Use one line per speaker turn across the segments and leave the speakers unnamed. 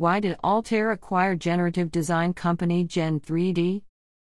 Why did Altair acquire generative design company Gen3D?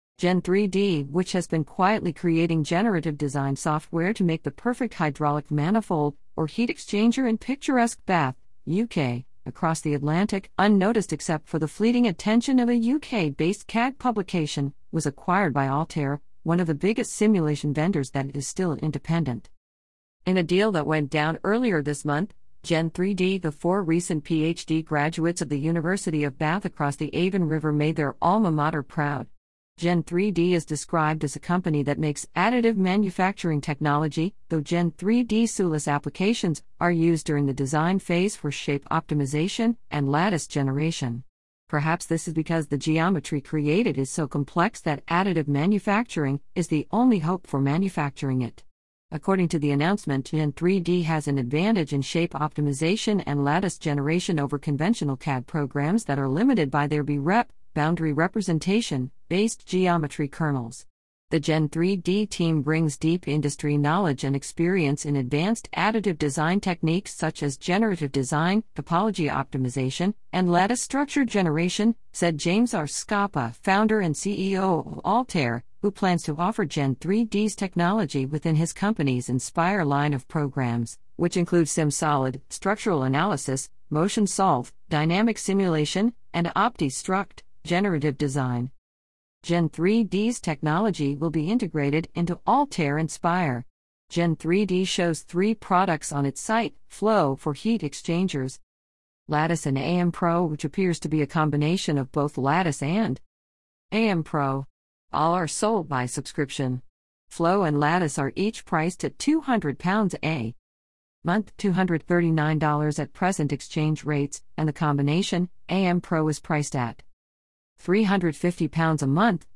Gen3D, which has been quietly creating generative design software to make the perfect hydraulic manifold or heat exchanger in picturesque Bath, UK, across the Atlantic, unnoticed except for the fleeting attention of a UK-based CAD publication, was acquired by Altair, one of the biggest simulation vendors that is still independent. In a deal that went down earlier this month, Gen3D, the 4 recent PhD graduates of the University of Bath across the Avon River, made their alma mater proud. Gen3D is described as a company that makes additive manufacturing technology, though Gen3D SULIS applications are used during the design phase for shape optimization and lattice generation. Perhaps this is because the geometry created is so complex that additive manufacturing is the only hope for manufacturing it. According to the announcement, Gen3D has an advantage in shape optimization and lattice generation over conventional CAD programs that are limited by their BREP, boundary representation, based geometry kernels. The Gen3D team brings deep industry knowledge and experience in advanced additive design techniques such as generative design, topology optimization, and lattice structure generation, said James R. Scapa, founder and CEO of Altair, who plans to offer Gen3D's technology within his company's Inspire line of programs, which include SimSolid, structural analysis, MotionSolve, dynamic simulation, and OptiStruct, generative design. Gen3D's technology will be integrated into Altair Inspire. Gen3D shows 3 products on its site: Flow for heat exchangers, Lattice, and AM Pro, which appears to be a combination of both Lattice and AM Pro. All are sold by subscription. Flow and Lattice are each priced at £200 a month, $239 at present exchange rates, and the combination, AM Pro, is priced at £350 a month,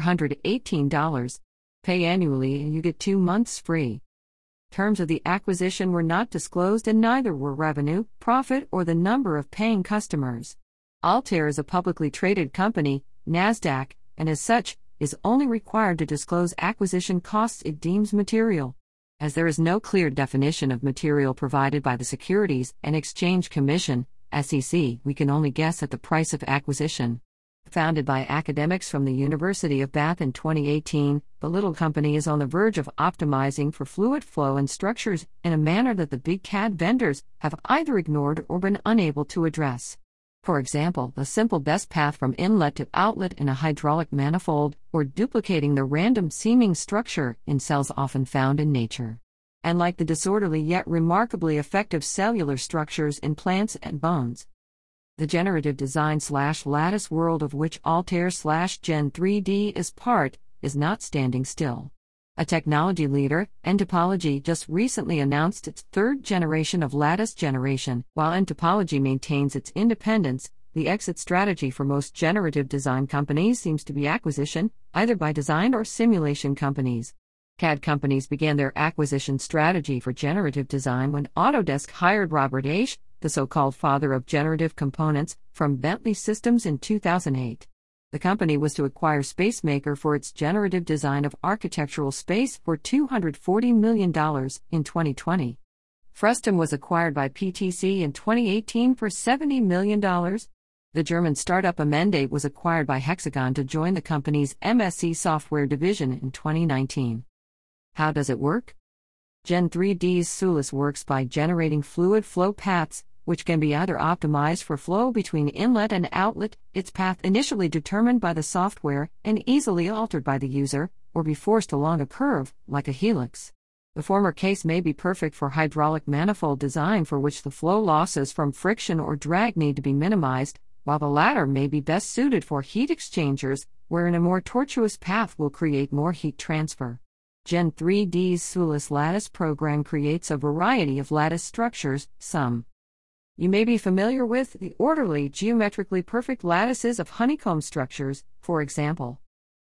$418. Pay annually and you get 2 months free. Terms of the acquisition were not disclosed, and neither were revenue, profit, or the number of paying customers. Altair is a publicly traded company, NASDAQ, and as such, is only required to disclose acquisition costs it deems material. As there is no clear definition of material provided by the Securities and Exchange Commission, SEC, we can only guess at the price of acquisition. Founded by academics from the University of Bath in 2018, the little company is on the verge of optimizing for fluid flow and structures in a manner that the big CAD vendors have either ignored or been unable to address. For example, the simple best path from inlet to outlet in a hydraulic manifold, or duplicating the random seaming structure in cells often found in nature. And like the disorderly yet remarkably effective cellular structures in plants and bones. The generative design/lattice world of which Altair/Gen3D is part, is not standing still. A technology leader, Entopology, just recently announced its 3rd generation of lattice generation. While Entopology maintains its independence, the exit strategy for most generative design companies seems to be acquisition, either by design or simulation companies. CAD companies began their acquisition strategy for generative design when Autodesk hired Robert Aish, the so-called father of generative components, from Bentley Systems in 2008. The company was to acquire Spacemaker for its generative design of architectural space for $240 million in 2020. Frustum was acquired by PTC in 2018 for $70 million. The German startup Amende was acquired by Hexagon to join the company's MSC software division in 2019. How does it work? Gen3D's SULIS works by generating fluid flow paths, which can be either optimized for flow between inlet and outlet, its path initially determined by the software and easily altered by the user, or be forced along a curve, like a helix. The former case may be perfect for hydraulic manifold design, for which the flow losses from friction or drag need to be minimized, while the latter may be best suited for heat exchangers, wherein a more tortuous path will create more heat transfer. Gen3D's SULIS lattice program creates a variety of lattice structures. Some you may be familiar with the orderly, geometrically perfect lattices of honeycomb structures, for example.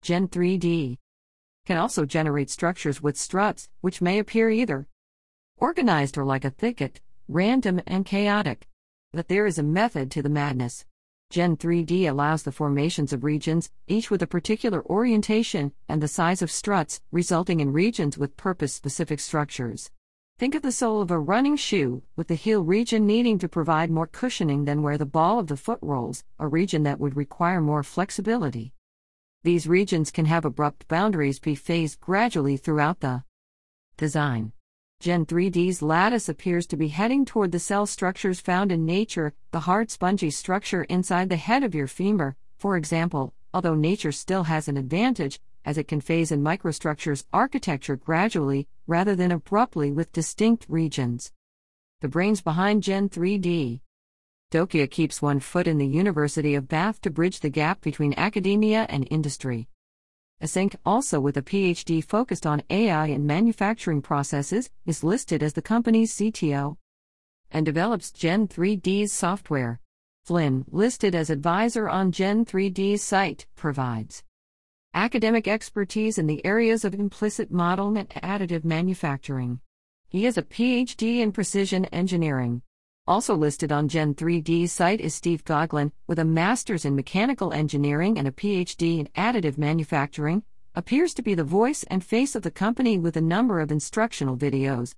Gen3D can also generate structures with struts, which may appear either organized or like a thicket, random and chaotic. But there is a method to the madness. Gen3D allows the formations of regions, each with a particular orientation and the size of struts, resulting in regions with purpose-specific structures. Think of the sole of a running shoe, with the heel region needing to provide more cushioning than where the ball of the foot rolls, a region that would require more flexibility. These regions can have abrupt boundaries be phased gradually throughout the design. Gen 3D's lattice appears to be heading toward the cell structures found in nature, the hard spongy structure inside the head of your femur, for example, although nature still has an advantage, as it can phase in microstructures architecture gradually, rather than abruptly with distinct regions. The brains behind Gen 3D. Dokia keeps one foot in the University of Bath to bridge the gap between academia and industry. Async, also with a PhD focused on AI and manufacturing processes, is listed as the company's CTO and develops Gen 3D's software. Flynn, listed as advisor on Gen 3D's site, provides academic expertise in the areas of implicit model and additive manufacturing. He has a PhD in precision engineering. Also listed on Gen 3D's site is Steve Goglin, with a master's in mechanical engineering and a PhD in additive manufacturing, appears to be the voice and face of the company with a number of instructional videos,